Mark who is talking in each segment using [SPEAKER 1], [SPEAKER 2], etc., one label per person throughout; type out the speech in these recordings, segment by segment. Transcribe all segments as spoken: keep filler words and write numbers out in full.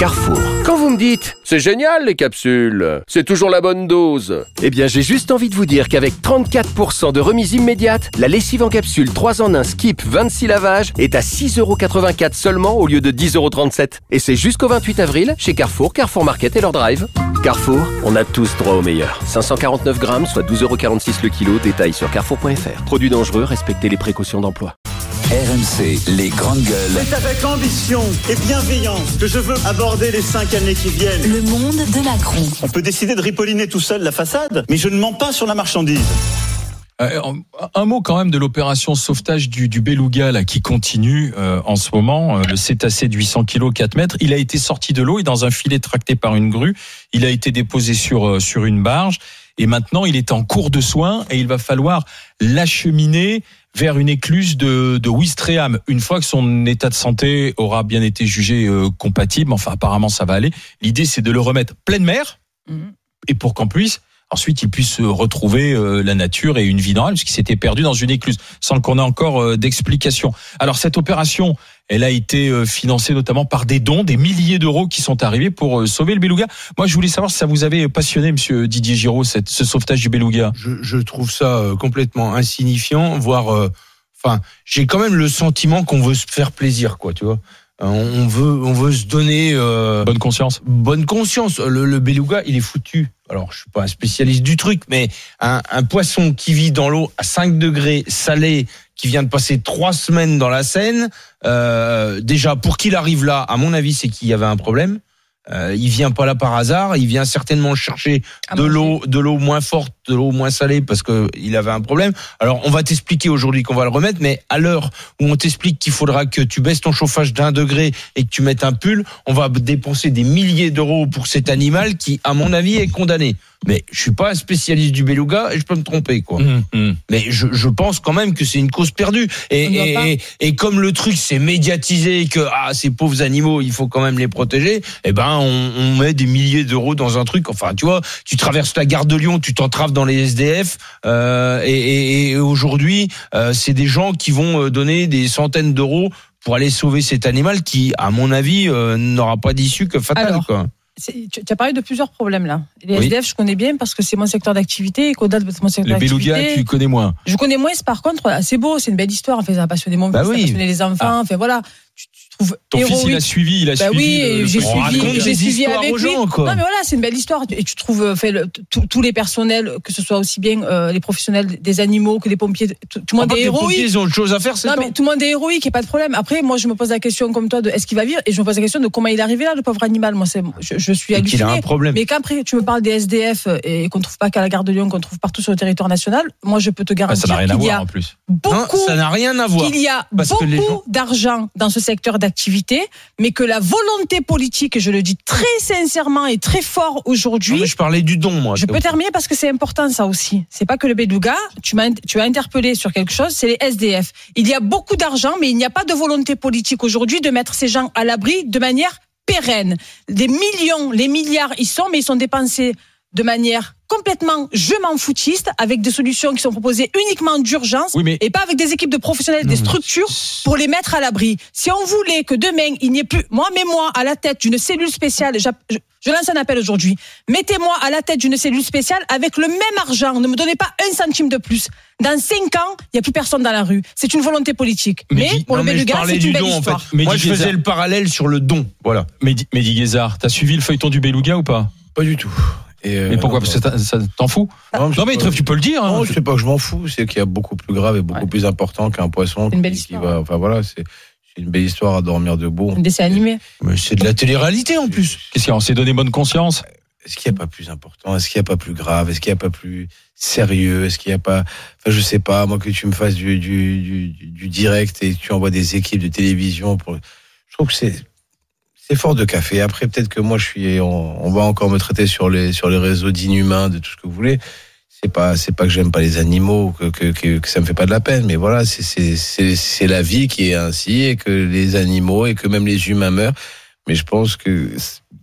[SPEAKER 1] Carrefour. Quand vous me dites « C'est génial les capsules, c'est toujours la bonne dose », eh bien j'ai juste envie de vous dire qu'avec trente-quatre pour cent de remise immédiate, la lessive en capsule trois en un Skip vingt-six lavages est à six euros quatre-vingt-quatre seulement au lieu de dix euros trente-sept. Et c'est jusqu'au vingt-huit avril chez Carrefour, Carrefour Market et leur drive. Carrefour, on a tous droit au meilleur. cinq cent quarante-neuf grammes, soit douze euros quarante-six le kilo. Détail sur carrefour point f r. Produit dangereux, respectez les précautions d'emploi.
[SPEAKER 2] R M C, les grandes gueules.
[SPEAKER 3] C'est avec ambition et bienveillance que je veux aborder les cinq années qui viennent.
[SPEAKER 4] Le monde de Macron.
[SPEAKER 3] On peut décider de ripolliner tout seul la façade, mais je ne mens pas sur la marchandise.
[SPEAKER 5] Euh, un mot quand même de l'opération sauvetage du, du beluga là, qui continue euh, en ce moment. Euh, le cétacé de huit cents kilos, quatre mètres. Il a été sorti de l'eau et dans un filet tracté par une grue. Il a été déposé sur, euh, sur une barge. Et maintenant, il est en cours de soins et il va falloir l'acheminer vers une écluse de, de Ouistreham. Une fois que son état de santé aura bien été jugé euh, compatible, enfin apparemment ça va aller. L'idée c'est de le remettre pleine mer mmh. et pour qu'en puisse ensuite il puisse retrouver euh, la nature et une vie normale parce qu'il s'était perdu dans une écluse sans qu'on ait encore euh, d'explication. Alors cette opération, elle a été euh, financée notamment par des dons, des milliers d'euros qui sont arrivés pour euh, sauver le beluga. Moi je voulais savoir si ça vous avait passionné, monsieur Didier Giraud, cette, ce sauvetage du beluga.
[SPEAKER 6] Je, je trouve ça euh, complètement insignifiant, voire, euh, enfin, j'ai quand même le sentiment qu'on veut se faire plaisir, quoi, tu vois. On veut, on veut se donner euh,
[SPEAKER 5] bonne conscience.
[SPEAKER 6] Bonne conscience. Le, le beluga, il est foutu. Alors, je suis pas un spécialiste du truc, mais un, un poisson qui vit dans l'eau à cinq degrés, salé, qui vient de passer trois semaines dans la Seine, euh, déjà, pour qu'il arrive là, à mon avis, c'est qu'il y avait un problème. Euh, il vient pas là par hasard, il vient certainement chercher de l'eau, de l'eau moins forte, de l'eau moins salée parce que il avait un problème. Alors on va t'expliquer aujourd'hui qu'on va le remettre, mais à l'heure où on t'explique qu'il faudra que tu baisses ton chauffage d'un degré et que tu mettes un pull, on va dépenser des milliers d'euros pour cet animal qui, à mon avis, est condamné. Mais je suis pas un spécialiste du beluga et je peux me tromper, quoi. Mmh, mmh. Mais je, je pense quand même que c'est une cause perdue. Et, et, et, et comme le truc s'est médiatisé que ah ces pauvres animaux, il faut quand même les protéger, eh ben on, on met des milliers d'euros dans un truc. Enfin, tu vois, tu traverses la gare de Lyon, tu t'entraves dans les S D F, euh, et, et, et aujourd'hui, euh, c'est des gens qui vont donner des centaines d'euros pour aller sauver cet animal qui, à mon avis, euh, n'aura pas d'issue que fatale.
[SPEAKER 7] Alors.
[SPEAKER 6] Quoi.
[SPEAKER 7] C'est, tu, tu as parlé de plusieurs problèmes là. Les
[SPEAKER 5] oui.
[SPEAKER 7] S D F, je connais bien parce que c'est mon secteur d'activité et qu'au-delà de mon secteur
[SPEAKER 5] le
[SPEAKER 7] d'activité.
[SPEAKER 5] Le beluga, tu connais moins.
[SPEAKER 7] Je connais moins, par contre, c'est beau, c'est une belle histoire. En fait, ça a passionné mon fils,
[SPEAKER 6] bah oui.
[SPEAKER 7] ça a passionné les enfants. Ah. Enfin voilà. Tu, tu trouves
[SPEAKER 5] Ton
[SPEAKER 7] héroïque.
[SPEAKER 5] fils, il a suivi, il a
[SPEAKER 7] bah
[SPEAKER 5] suivi.
[SPEAKER 7] Oui,
[SPEAKER 5] le,
[SPEAKER 7] j'ai
[SPEAKER 5] le
[SPEAKER 7] suivi, j'ai suivi avec lui.
[SPEAKER 6] Gens, quoi.
[SPEAKER 7] Non, mais voilà, c'est une belle histoire. Et tu trouves, fait, le, tous les personnels, que ce soit aussi bien euh, les professionnels des animaux que les pompiers, tout, tout le monde est héroïque.
[SPEAKER 6] Les pompiers, ils ont autre chose à faire, c'est
[SPEAKER 7] Non,
[SPEAKER 6] temps.
[SPEAKER 7] mais tout le monde est héroïque, et pas de problème. Après, moi, je me pose la question comme toi de est-ce qu'il va vivre, et je me pose la question de comment il est arrivé là, le pauvre animal. Moi, c'est, je, je suis hallucinée.
[SPEAKER 6] Il a un problème.
[SPEAKER 7] Mais qu'après, tu me parles des S D F et qu'on trouve pas qu'à la gare de Lyon, qu'on trouve partout sur le territoire national. Moi, je peux te garantir
[SPEAKER 5] ah, ça n'a rien
[SPEAKER 7] qu'il
[SPEAKER 5] à
[SPEAKER 7] y
[SPEAKER 5] voir
[SPEAKER 7] a
[SPEAKER 5] en plus.
[SPEAKER 7] beaucoup,
[SPEAKER 6] non, ça n'a rien à voir.
[SPEAKER 7] qu'il y a
[SPEAKER 6] Parce
[SPEAKER 7] beaucoup
[SPEAKER 6] gens...
[SPEAKER 7] d'argent dans ce secteur d'activité, mais que la volonté politique, et je le dis très sincèrement et très fort aujourd'hui.
[SPEAKER 6] Non, mais je parlais du don, moi.
[SPEAKER 7] Je peux terminer parce que c'est important, ça aussi. C'est pas que le beluga. Tu m'as, tu as interpellé sur quelque chose, c'est les S D F. Il y a beaucoup d'argent, mais il n'y a pas de volonté politique aujourd'hui de mettre ces gens à l'abri de manière pérenne. Des millions, les milliards, ils sont, mais ils sont dépensés de manière complètement je m'en foutiste, avec des solutions qui sont proposées uniquement d'urgence,
[SPEAKER 5] oui, mais...
[SPEAKER 7] et pas avec des équipes de professionnels, des structures pour les mettre à l'abri. Si on voulait que demain il n'y ait plus, moi, mets-moi à la tête d'une cellule spéciale, je, je lance un appel aujourd'hui, mettez-moi à la tête d'une cellule spéciale avec le même argent, ne me donnez pas un centime de plus. Dans cinq ans, il n'y a plus personne dans la rue. C'est une volonté politique. Mais, mais pour non, le beluga, c'est une belle don, histoire.
[SPEAKER 6] En fait. Moi, je faisais Guézard. Le parallèle sur le don. Voilà.
[SPEAKER 5] Mehdi, Mehdi Guézard, t'as suivi le feuilleton du beluga ou pas?
[SPEAKER 8] Pas du tout.
[SPEAKER 5] Et euh, mais pourquoi? Parce que ça, ça t'en fout? Non, non mais pas... tu peux le dire. Hein.
[SPEAKER 8] Non, je sais pas que je m'en fous. C'est qu'il y a beaucoup plus grave et beaucoup ouais. plus important qu'un poisson.
[SPEAKER 7] C'est une belle
[SPEAKER 8] qui,
[SPEAKER 7] histoire.
[SPEAKER 8] Qui va, enfin voilà, c'est, c'est une belle histoire à dormir debout.
[SPEAKER 7] Un dessin animé.
[SPEAKER 6] Mais c'est de la télé-réalité en plus.
[SPEAKER 5] Qu'est-ce qu'il y a? On s'est donné bonne conscience.
[SPEAKER 8] Est-ce qu'il n'y a pas plus important? Est-ce qu'il n'y a pas plus grave? Est-ce qu'il n'y a pas plus sérieux? Est-ce qu'il n'y a pas... Enfin, je sais pas, moi, que tu me fasses du, du, du, du direct et que tu envoies des équipes de télévision pour... Je trouve que c'est... C'est fort de café. Après, peut-être que moi, je suis, on, on va encore me traiter sur les, sur les réseaux d'inhumains, de tout ce que vous voulez. C'est pas, c'est pas que j'aime pas les animaux, que, que, que, que ça me fait pas de la peine, mais voilà, c'est, c'est, c'est, c'est la vie qui est ainsi, et que les animaux et que même les humains meurent. Mais je pense que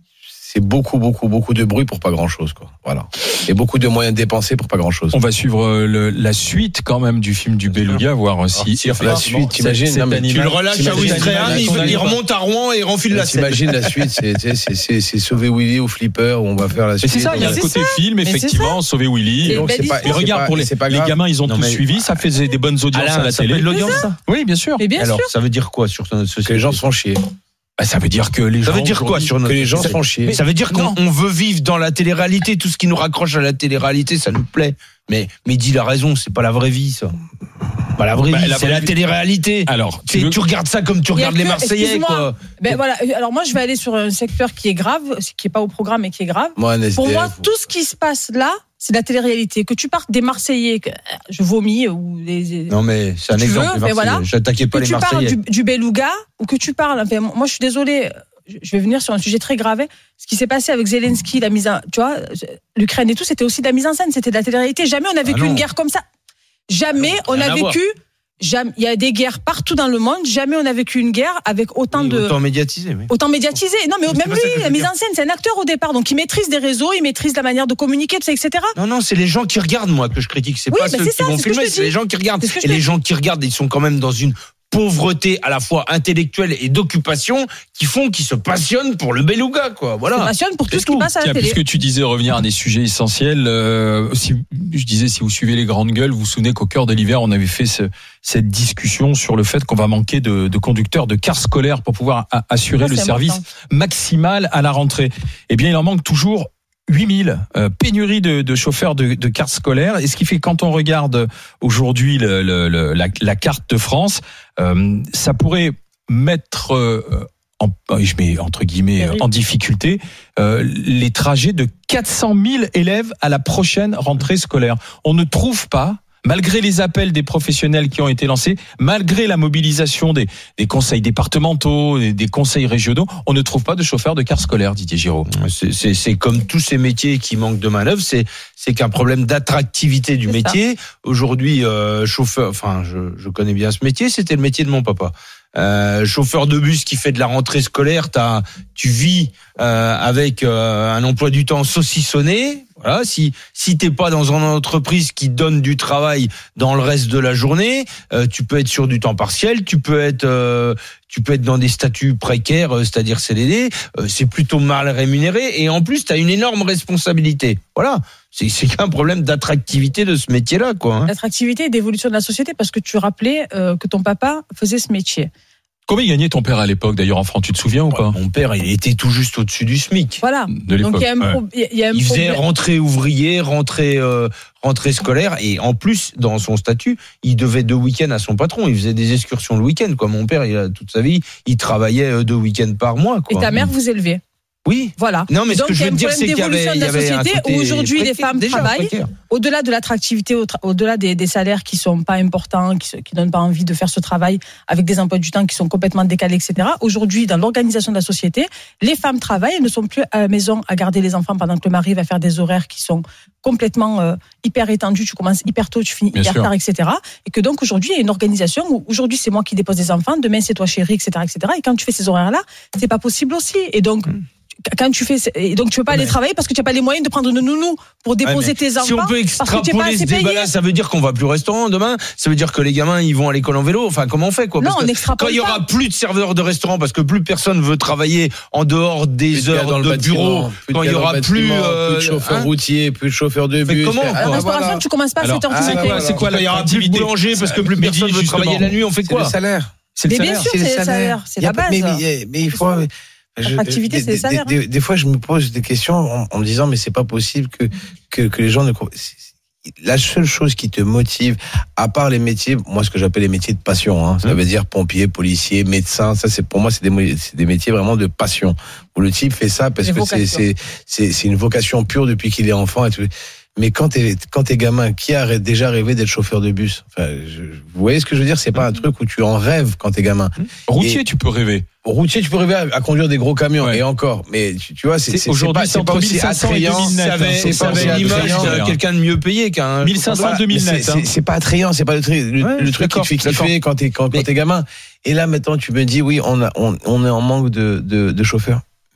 [SPEAKER 8] c'est beaucoup, beaucoup, beaucoup de bruit pour pas grand-chose, quoi. Voilà. Et beaucoup de moyens dépensés pour pas grand-chose.
[SPEAKER 5] On va suivre le, la suite quand même du film du Beluga, voir si, si
[SPEAKER 8] la suite, t'imagines, non, mais
[SPEAKER 6] tu le relâches à Ouistreham, il, il remonte à Rouen et il renfile la scène.
[SPEAKER 8] T'imagines la suite, c'est, c'est, c'est, c'est Sauver Willy ou Flipper où on va faire la suite.
[SPEAKER 5] Mais c'est ça, il y a le côté film, effectivement, Sauver Willy.
[SPEAKER 8] Donc, c'est pas,
[SPEAKER 5] mais regarde, pour les, les gamins, ils ont tous suivi, ça faisait des bonnes audiences à la télé.
[SPEAKER 6] L'audience,
[SPEAKER 5] oui, bien sûr.
[SPEAKER 7] Mais bien
[SPEAKER 6] Alors,
[SPEAKER 7] sûr.
[SPEAKER 6] ça veut dire quoi sur notre société?
[SPEAKER 8] Que les gens se font chier.
[SPEAKER 5] Bah, ça veut dire que les
[SPEAKER 6] ça
[SPEAKER 5] gens.
[SPEAKER 6] veut dire quoi sur notre...
[SPEAKER 8] Que les gens se font chier.
[SPEAKER 6] Ça veut dire qu'on on veut vivre dans la télé-réalité. Tout ce qui nous raccroche à la télé-réalité, ça nous plaît. Mais Mehdi a raison, c'est pas la vraie vie, ça. Pas la vraie
[SPEAKER 5] bah,
[SPEAKER 6] vie,
[SPEAKER 5] la
[SPEAKER 6] c'est
[SPEAKER 5] vraie
[SPEAKER 6] la
[SPEAKER 5] vie...
[SPEAKER 6] télé-réalité.
[SPEAKER 5] Alors,
[SPEAKER 6] tu, veux... tu regardes ça comme tu regardes les Marseillais, quoi.
[SPEAKER 7] Ben voilà. Alors moi, je vais aller sur un secteur qui est grave, qui est pas au programme mais qui est grave.
[SPEAKER 8] Moi,
[SPEAKER 7] Pour moi, tout ce qui se passe là, c'est de la télé-réalité. Que tu partes des Marseillais, que je vomis ou les.
[SPEAKER 6] Non mais c'est un
[SPEAKER 7] tu
[SPEAKER 6] exemple.
[SPEAKER 7] Veux, mais voilà.
[SPEAKER 6] J'attaquais pas
[SPEAKER 7] que
[SPEAKER 6] les
[SPEAKER 7] tu
[SPEAKER 6] Marseillais.
[SPEAKER 7] parles du, du Beluga ou que tu parles. Enfin, moi, je suis désolée. Je vais venir sur un sujet très grave. Ce qui s'est passé avec Zelensky, la mise en, tu vois, l'Ukraine et tout, c'était aussi de la mise en scène, c'était de la télé-réalité. Jamais on a vécu ah une guerre comme ça. Jamais on a vécu. Jamais, il y a des guerres partout dans le monde. Jamais on a vécu une guerre avec autant
[SPEAKER 6] oui,
[SPEAKER 7] de
[SPEAKER 6] autant médiatisé. Oui.
[SPEAKER 7] Autant médiatisé. Non, mais, mais même lui, la mise en scène, c'est un acteur au départ, donc il maîtrise des réseaux, il maîtrise la manière de communiquer, tout ça, et cetera.
[SPEAKER 6] Non, non, c'est les gens qui regardent, moi, que je critique. C'est
[SPEAKER 7] oui,
[SPEAKER 6] pas ceux qui
[SPEAKER 7] ça,
[SPEAKER 6] vont filmer, c'est les gens qui regardent. Et les gens qui regardent, ils sont quand même dans une pauvreté à la fois intellectuelle et d'occupation qui font qu'ils se passionnent pour le Beluga, quoi. Voilà.
[SPEAKER 7] Ils se passionnent pour tout ce qui passe à la
[SPEAKER 5] Tiens,
[SPEAKER 7] télé.
[SPEAKER 5] Puisque tu disais revenir à des sujets essentiels, euh, si, je disais si vous suivez les grandes gueules, vous vous souvenez qu'au cœur de l'hiver, on avait fait ce, cette discussion sur le fait qu'on va manquer de, de conducteurs de cars scolaires pour pouvoir a, assurer ça, le service important. Maximal à la rentrée. Eh bien, il en manque toujours huit mille, euh, pénurie de, de chauffeurs de, de cars scolaires. Et ce qui fait que quand on regarde aujourd'hui le, le, le, la, la carte de France, euh, ça pourrait mettre, euh, en, je mets entre guillemets, en difficulté, euh, les trajets de quatre cent mille élèves à la prochaine rentrée scolaire. On ne trouve pas, malgré les appels des professionnels qui ont été lancés, malgré la mobilisation des, des conseils départementaux, des, des conseils régionaux, on ne trouve pas de chauffeurs de cars scolaires, Didier Giraud.
[SPEAKER 6] C'est, c'est, c'est comme tous ces métiers qui manquent de main-d'œuvre, c'est, c'est qu'un problème d'attractivité du c'est métier. Ça. Aujourd'hui, euh, chauffeur, enfin, je, je connais bien ce métier, c'était le métier de mon papa. Euh, chauffeur de bus qui fait de la rentrée scolaire, t'as, tu vis euh, avec euh, un emploi du temps saucissonné. Voilà, si si t'es pas dans une entreprise qui donne du travail dans le reste de la journée, euh, tu peux être sur du temps partiel, tu peux être euh, tu peux être dans des statuts précaires, euh, c'est-à-dire C D D. Euh, c'est plutôt mal rémunéré et en plus t'as une énorme responsabilité. Voilà. C'est, c'est qu'un problème d'attractivité de ce métier-là, quoi. Hein.
[SPEAKER 7] L'attractivité et d'évolution de la société, parce que tu rappelais euh, que ton papa faisait ce métier.
[SPEAKER 5] Combien gagnait ton père à l'époque, d'ailleurs, en francs, tu te souviens ou pas?
[SPEAKER 6] Mon père, il était tout juste au-dessus du SMIC.
[SPEAKER 7] Voilà.
[SPEAKER 5] De l'époque.
[SPEAKER 7] Donc il y a un, pro-
[SPEAKER 5] ouais.
[SPEAKER 7] il y a un
[SPEAKER 6] il faisait
[SPEAKER 7] problème.
[SPEAKER 6] rentrée ouvrier, rentrée, euh, rentrée scolaire, et en plus, dans son statut, il devait deux week-ends à son patron. Il faisait des excursions le week-end, quoi. Mon père, il a toute sa vie, il travaillait deux week-ends par mois, quoi.
[SPEAKER 7] Et ta mère vous élevait.
[SPEAKER 6] Oui.
[SPEAKER 7] Voilà.
[SPEAKER 6] Non, mais
[SPEAKER 7] donc,
[SPEAKER 6] ce que je veux dire, c'est qu'il y avait,
[SPEAKER 7] il y a un problème d'évolution de la société où aujourd'hui les femmes travaillent précaire. Au-delà de l'attractivité, au-delà des, des salaires qui sont pas importants, qui, qui donnent pas envie de faire ce travail avec des emplois du temps qui sont complètement décalés, et cetera. Aujourd'hui, dans l'organisation de la société, les femmes travaillent, elles ne sont plus à la maison à garder les enfants pendant que le mari va faire des horaires qui sont complètement euh, hyper étendus. Tu commences hyper tôt, tu finis
[SPEAKER 5] Bien
[SPEAKER 7] hyper
[SPEAKER 5] sûr.
[SPEAKER 7] tard, et cetera. Et que donc aujourd'hui, il y a une organisation où aujourd'hui c'est moi qui dépose des enfants, demain c'est toi chérie, et cetera, et cetera. Et quand tu fais ces horaires-là, c'est pas possible aussi. Et donc mmh. Quand tu fais, et donc tu peux pas aller travailler parce que tu n'as pas les moyens de prendre une nounou pour déposer
[SPEAKER 6] ouais,
[SPEAKER 7] tes enfants.
[SPEAKER 6] Si on peut extrapoler ce débat-là, ça veut dire qu'on va plus au restaurant demain. Ça veut dire que les gamins ils vont à l'école en vélo. Enfin, comment on fait quoi?
[SPEAKER 7] Non,
[SPEAKER 6] parce
[SPEAKER 7] on
[SPEAKER 6] que
[SPEAKER 7] extrapole
[SPEAKER 6] quand il y aura
[SPEAKER 7] pas.
[SPEAKER 6] plus de serveurs de restaurant parce que plus personne veut travailler en dehors des
[SPEAKER 8] plus
[SPEAKER 6] heures
[SPEAKER 8] de
[SPEAKER 6] de bureau, quand il y aura plus,
[SPEAKER 8] euh, plus de chauffeurs hein routiers, plus de chauffeurs de bus.
[SPEAKER 6] Comment
[SPEAKER 7] à la restauration, voilà. Tu commences pas à sept heures du matin.
[SPEAKER 5] C'est quoi, c'est quoi
[SPEAKER 6] il y aura plus de boulanger parce que plus personne veut travailler la nuit. On fait quoi?
[SPEAKER 8] C'est le salaire.
[SPEAKER 5] C'est le
[SPEAKER 7] mais
[SPEAKER 5] salaire.
[SPEAKER 7] bien sûr, c'est le salaire. C'est la base.
[SPEAKER 8] Mais il faut.
[SPEAKER 7] L'attractivité, c'est les salaires.
[SPEAKER 8] Des, des, des fois, je me pose des questions en, en me disant, mais c'est pas possible que, que, que les gens ne. La seule chose qui te motive, à part les métiers, moi, ce que j'appelle les métiers de passion, hein, ça mmh. veut dire pompier, policier, médecin, ça, c'est pour moi, c'est des, c'est des métiers vraiment de passion. Où le type fait ça parce que c'est, c'est, c'est, c'est une vocation pure depuis qu'il est enfant et tout. Mais quand t'es, quand t'es gamin, qui a déjà rêvé d'être chauffeur de bus? Enfin, je, vous voyez ce que je veux dire? C'est pas un truc où tu en rêves quand t'es gamin.
[SPEAKER 5] Routier,
[SPEAKER 8] et,
[SPEAKER 5] tu peux rêver.
[SPEAKER 8] Routier, tu peux rêver à, à conduire des gros camions, ouais. Et encore. Mais tu, tu vois, c'est, c'est,
[SPEAKER 5] aujourd'hui,
[SPEAKER 8] c'est pas, c'est pas aussi attrayant.
[SPEAKER 6] Ça avait, ça avait l'image de quelqu'un de mieux payé qu'un
[SPEAKER 5] mille cinq cents, deux mille net.
[SPEAKER 8] C'est, c'est pas attrayant, c'est pas le truc, le, ouais, le truc qui te fait kiffer quand t'es, quand, quand t'es gamin. Et là, maintenant, tu me dis, oui, on a, on, on est en manque de, de, de chauffeurs.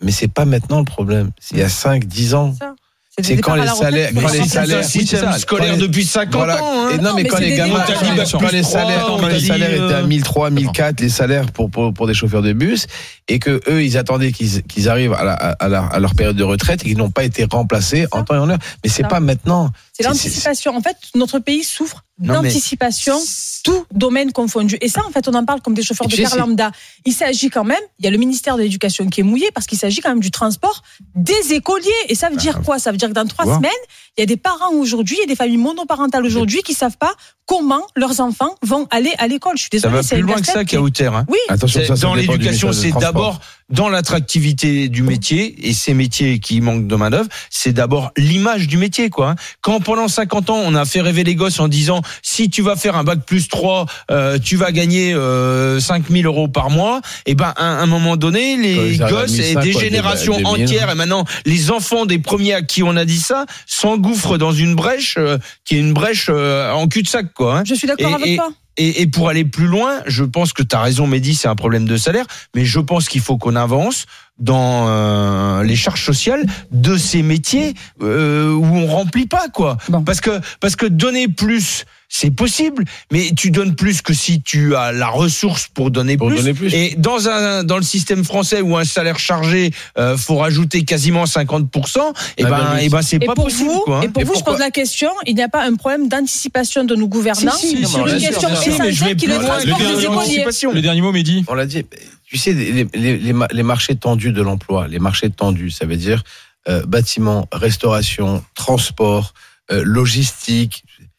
[SPEAKER 8] Mais c'est pas maintenant le problème. C'est il y a cinq, dix ans.
[SPEAKER 7] Ça.
[SPEAKER 8] C'est quand les salaires, quand les salaires,
[SPEAKER 6] système scolaire depuis cinquante
[SPEAKER 8] voilà.
[SPEAKER 6] ans. Hein.
[SPEAKER 8] Et non, mais,
[SPEAKER 7] mais
[SPEAKER 8] quand
[SPEAKER 7] c'est
[SPEAKER 8] les
[SPEAKER 7] des
[SPEAKER 8] gamins,
[SPEAKER 7] débats.
[SPEAKER 8] quand, quand les salaires, quand les salaires étaient à mille trois, mille quatre, les salaires pour, pour, pour des chauffeurs de bus, et que eux, ils attendaient qu'ils, qu'ils arrivent à, la, à, la, à leur période de retraite et qu'ils n'ont pas été remplacés en temps et en heure. Mais c'est
[SPEAKER 7] Ça.
[SPEAKER 8] pas maintenant.
[SPEAKER 7] C'est l'anticipation. En fait, notre pays souffre
[SPEAKER 6] Non, mais-
[SPEAKER 7] d'anticipation, tout domaine confondu. Et ça, en fait, on en parle comme des chauffeurs
[SPEAKER 8] Et
[SPEAKER 7] de
[SPEAKER 8] tu sais,
[SPEAKER 7] car
[SPEAKER 8] c'est-
[SPEAKER 7] lambda. Il s'agit quand même, il y a le ministère de l'Éducation qui est mouillé parce qu'il s'agit quand même du transport des écoliers. Et ça veut dire quoi? Ça veut dire que dans trois
[SPEAKER 8] vois.
[SPEAKER 7] semaines, il y a des parents aujourd'hui, il y a des familles monoparentales aujourd'hui qui savent pas comment leurs enfants vont aller à l'école. Je suis
[SPEAKER 6] Ça
[SPEAKER 7] désolée,
[SPEAKER 6] va
[SPEAKER 7] c'est
[SPEAKER 6] plus
[SPEAKER 7] un
[SPEAKER 6] loin que
[SPEAKER 7] casse-tête
[SPEAKER 6] ça,
[SPEAKER 7] qui est-
[SPEAKER 6] Kauter. Hein.
[SPEAKER 7] Oui.
[SPEAKER 8] Attention,
[SPEAKER 6] C'est-
[SPEAKER 8] ça, ça
[SPEAKER 6] dans
[SPEAKER 8] dépend du
[SPEAKER 6] l'éducation,
[SPEAKER 8] ministère du
[SPEAKER 6] c'est
[SPEAKER 8] Transport.
[SPEAKER 6] d'abord dans l'attractivité du métier, et ces métiers qui manquent de main-d'œuvre, c'est d'abord l'image du métier, quoi. hein. Quand pendant cinquante ans, on a fait rêver les gosses en disant si tu vas faire un bac plus trois, euh, tu vas gagner euh, cinq mille euros par mois, et ben à un moment donné,
[SPEAKER 8] Quand
[SPEAKER 6] les
[SPEAKER 8] ils arrivent à
[SPEAKER 6] gosses et
[SPEAKER 8] mille cinq,
[SPEAKER 6] des
[SPEAKER 8] quoi,
[SPEAKER 6] générations
[SPEAKER 8] deux mille.
[SPEAKER 6] entières, et maintenant les enfants des premiers à qui on a dit ça, s'engouffrent dans une brèche euh, qui est une brèche euh, en cul-de-sac, quoi. hein.
[SPEAKER 7] Je suis d'accord
[SPEAKER 6] Et-
[SPEAKER 7] avec
[SPEAKER 6] et-
[SPEAKER 7] toi.
[SPEAKER 6] Et, et pour aller plus loin, je pense que tu as raison, Mehdi, c'est un problème de salaire, mais je pense qu'il faut qu'on avance dans euh, les charges sociales de ces métiers euh, où on remplit pas, quoi.
[SPEAKER 7] Bon.
[SPEAKER 6] Parce que parce que donner plus, c'est possible, mais tu donnes plus que si tu as la ressource pour donner
[SPEAKER 8] Pour
[SPEAKER 6] plus.
[SPEAKER 8] donner plus.
[SPEAKER 6] Et dans un dans le système français où un salaire chargé, euh, faut rajouter quasiment cinquante pour cent, et
[SPEAKER 8] Ah,
[SPEAKER 6] ben
[SPEAKER 8] ben oui.
[SPEAKER 6] et ben c'est
[SPEAKER 7] Et
[SPEAKER 6] pas
[SPEAKER 7] pour
[SPEAKER 6] possible,
[SPEAKER 7] vous,
[SPEAKER 6] quoi. hein.
[SPEAKER 7] et pour
[SPEAKER 8] Et
[SPEAKER 7] vous, je
[SPEAKER 8] pourquoi-
[SPEAKER 7] pose la question, il n'y a pas un problème d'anticipation de nos gouvernants
[SPEAKER 6] Si, si,
[SPEAKER 7] sur
[SPEAKER 6] non, mais
[SPEAKER 7] une
[SPEAKER 6] bien
[SPEAKER 7] question
[SPEAKER 6] sûr, bien sûr.
[SPEAKER 5] Mais je vais
[SPEAKER 7] essentielle qui est le
[SPEAKER 5] plus loin.
[SPEAKER 7] transport
[SPEAKER 5] Le
[SPEAKER 7] des
[SPEAKER 5] dernier mot,
[SPEAKER 7] écoliers.
[SPEAKER 5] Le dernier mot, Mehdi.
[SPEAKER 8] On l'a dit, tu sais, les, les, les, ma- les marchés tendus de l'emploi, les marchés tendus, ça veut dire euh, bâtiment, restauration, transport, euh, logistique.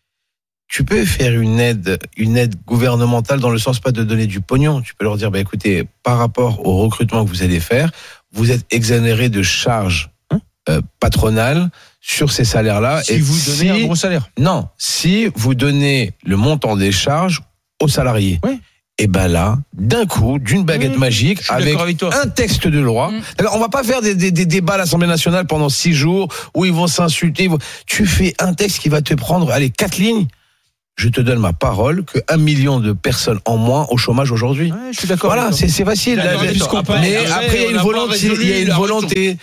[SPEAKER 8] Tu peux faire une aide, une aide gouvernementale dans le sens pas de donner du pognon. Tu peux leur dire, bah écoutez, par rapport au recrutement que vous allez faire, vous êtes exonéré de charges euh, patronales sur ces salaires-là.
[SPEAKER 6] Si vous donnez un gros salaire.
[SPEAKER 8] Non, si vous donnez le montant des charges aux salariés.
[SPEAKER 6] Oui.
[SPEAKER 8] Et ben là, d'un coup, d'une baguette
[SPEAKER 7] Mmh.
[SPEAKER 8] magique,
[SPEAKER 6] Je suis
[SPEAKER 8] avec
[SPEAKER 6] d'accord avec toi.
[SPEAKER 8] un texte de loi.
[SPEAKER 7] Mmh.
[SPEAKER 8] Alors, on va pas faire des, des, des débats à l'Assemblée nationale pendant six jours où ils vont s'insulter. ils vont- Tu fais un texte qui va te prendre, allez, quatre lignes. Je te donne ma parole que un million de personnes en moins au chômage aujourd'hui.
[SPEAKER 6] Ouais, je suis d'accord.
[SPEAKER 8] Voilà,
[SPEAKER 6] avec toi.
[SPEAKER 8] c'est c'est facile.
[SPEAKER 6] D'accord,
[SPEAKER 8] Là,
[SPEAKER 6] puisqu'on
[SPEAKER 8] mais
[SPEAKER 6] parle-
[SPEAKER 8] après, il y a
[SPEAKER 6] on
[SPEAKER 8] une
[SPEAKER 6] n'a pas
[SPEAKER 8] volonté, il y a
[SPEAKER 6] résolu
[SPEAKER 8] une
[SPEAKER 6] la
[SPEAKER 8] volonté